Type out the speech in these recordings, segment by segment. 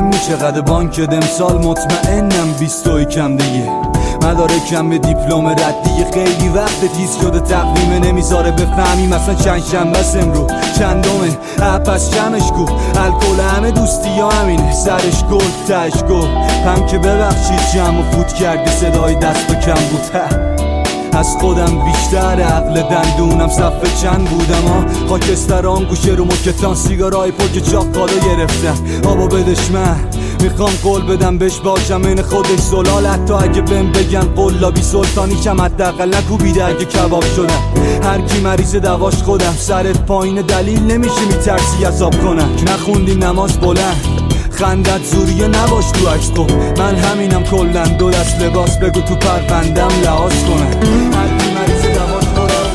نی چقدر بانک امسال مطمئنم 21 کم دیگه مدارکم به دیپلم ردیه خیلی وقت تیز شده تقویمه نمیذاره بفهمیم مثلا چند شنبه است امرو چندمه پس کمش گو الکل همه دوستی ها همینه سرش گل تش گل هم که ببخشید جمع و فوت کردی صدای دست و کم بود از خودم بیشتر عقل دندونم صفحه چند بودم خاکستران گوشه رو مکتان سیگارای پاک چاقالا گرفتم آبا بدش من میخوام قول بدم بهش باشم این خودش زلال حتی اگه بهم بگن قلابی سلطانی کم حداقل نکوبیده اگه کباب شدم هر کی مریض دواش خودم سرت پایین دلیل نمیشه میترسی عذاب کنم نخوندی نماز بلند خندت زوریه نباش تو عکس خب من همینم کلن دو دست لباس بگو تو پروندم لحاظ کنن هر کی مریض دواش خودم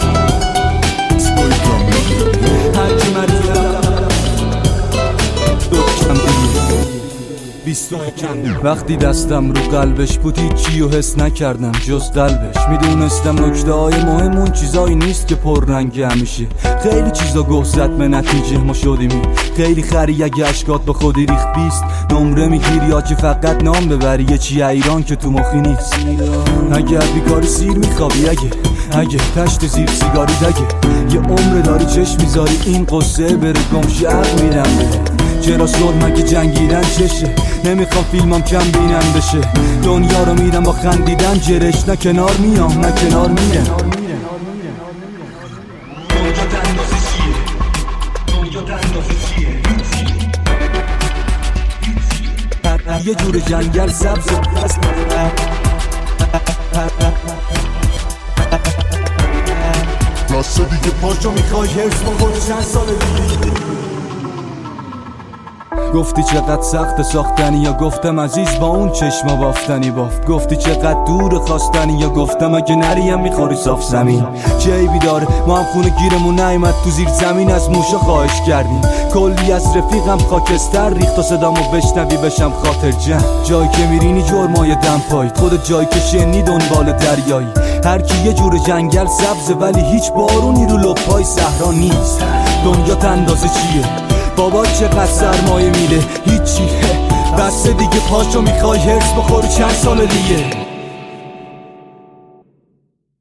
هر کی مریض وقتی دستم رو قلبش بود هیچی و حس نکردم جز قلبش میدونستم نکته های مهم اون چیزایی نیست که پررنگ همیشه خیلی چیزا گوه زد به نتیجه ما شدیمی خیلی خری اگه اشکات به خودی ریخ 20 نمره میگیری یا که فقط نام ببری یه چی ایران که تو مخی نیست اگه بیکاری سیر میخوابی اگه تشت زیر سیگاری دگه یه عمر داری چشم میذاری این قصه بره گمشی عقل میرم بره چرا صلح مگه جنگیدن چشه نمیخوام فیلمم کم بینم بشه دنیا رو میرم با خندیدن جرش نه کنار میام نه کنار میرم یه جور جنگل سبز راسته دیگه پاشو میخوای هرس بخور چند سال دیگه گفتی چقدر سخت ساختنی یا گفتم عزیز با اون چشم بافتنی بافت گفتی چقدر دور خواستنی یا گفتم اگه نریم میخوری صاف زمین چه عیبی داره ما هم خونه گیرمون نیامد تو زیر زمین از موشا خواهش کردیم کلی از رفیقم خاکستر ریخت و صدامو بشنوی بشم خاطر جمع جایی که میرینی جرمای دم پایید خودت جایی که شنی دنبال دریایی هر کی یه جور جنگل سبزه ولی هیچ بارونی رو لپای صحرا نیست دنیا اندازه چیه بابا چقدر سرمایه میده هیچی بسته دیگه پاشو میخوای هرس بخوری چند سال دیگه